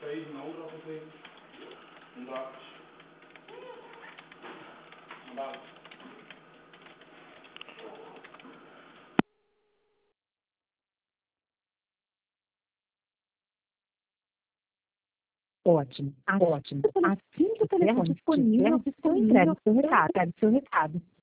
Aí não dá pra fazer. Não dá. Não dá. Ótimo, ótimo. Assim que o telefone disponível, seu entrega o seu recado.